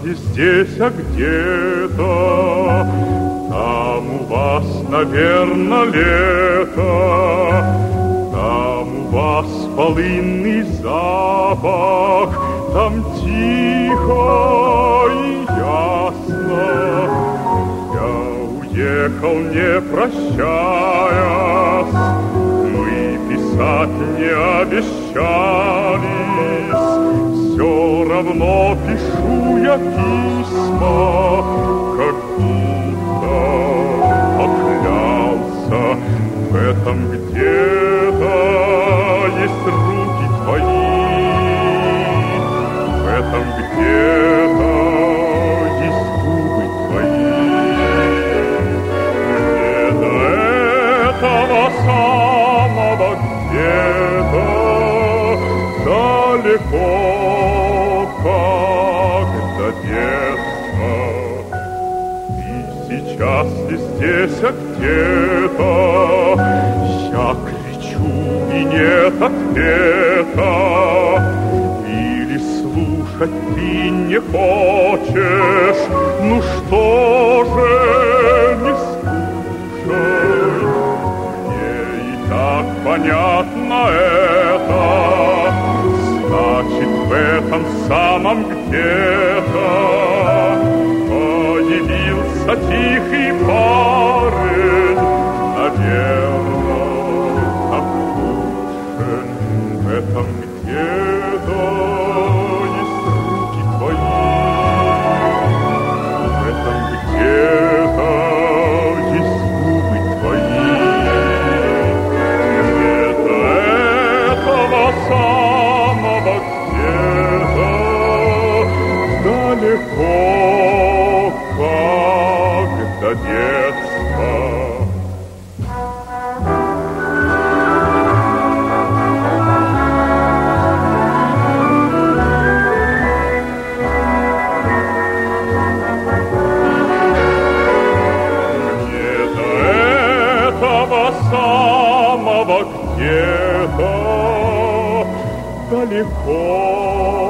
ли здесь, а где-то. Там у вас, наверно, лето, там у вас полынный запах, там тихо и ясно. Я уехал, не прощаясь, мы писать не обещались. Все равно пишу я письма, как будто поклялся. В этом где-то есть руки твои, в этом где-то есть губы твои. Где-то этого самого где-то далеко, как до детства. Ты сейчас ли здесь, а где-то? Я кричу, и нет ответа. Или слушать ты не хочешь? Ну что же, не слушай. Мне и так понятно это. Значит, в этом самом где-то появился тихий парень, наверно, так лучше. В этом где-то есть руки твои, в этом где-то есть губы твои. Где-то этого самого где-то далеко, как до детства. Где-то этого самого где-то далеко.